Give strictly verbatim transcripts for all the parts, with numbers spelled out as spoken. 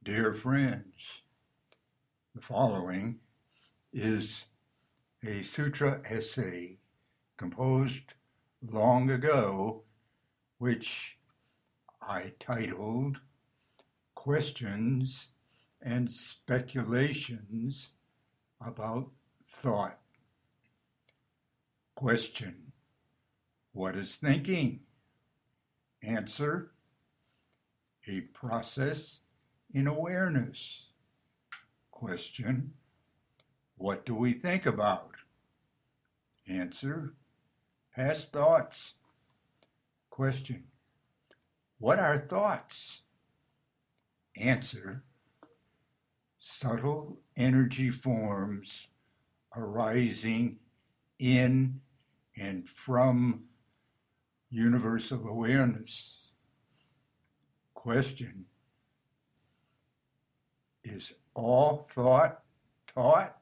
Dear friends, the following is a sutra essay composed long ago, which I titled Questions and Speculations About Thought. Question: what is thinking? Answer: a process in awareness. Question: what do we think about? Answer: past thoughts. Question: what are thoughts? Answer: subtle energy forms arising in and from universal awareness. Question: is all thought taught?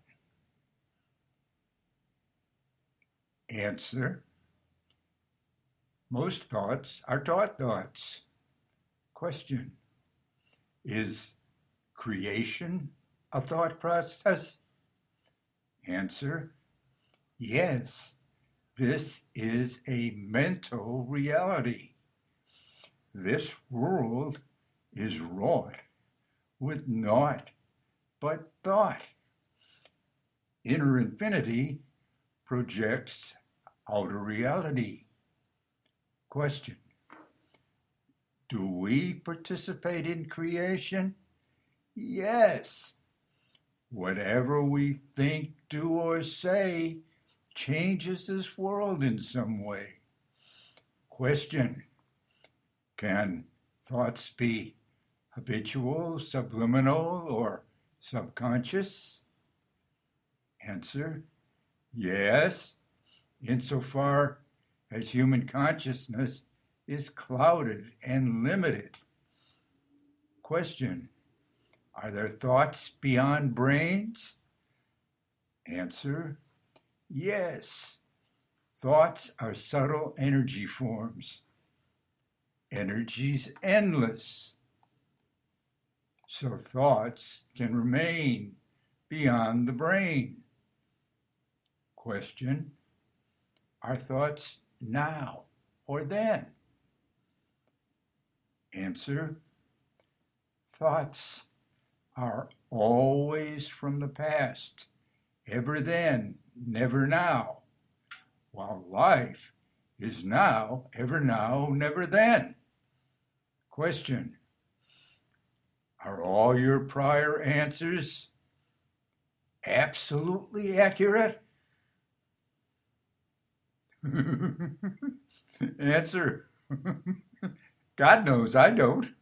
Answer: most thoughts are taught thoughts. Question: is creation a thought process? Answer: yes, this is a mental reality. This world is wrought with naught but thought. Inner infinity projects outer reality. Question: do we participate in creation? Yes. Whatever we think, do, or say changes this world in some way. Question: can thoughts be habitual, subliminal, or subconscious? Answer: yes, insofar as human consciousness is clouded and limited. Question: are there thoughts beyond brains? Answer: yes. Thoughts are subtle energy forms. Energy's endless. So thoughts can remain beyond the brain. Question: are thoughts now or then? Answer: thoughts are always from the past, ever then, never now, while life is now, ever now, never then. Question: are all your prior answers absolutely accurate? Answer: God knows I don't.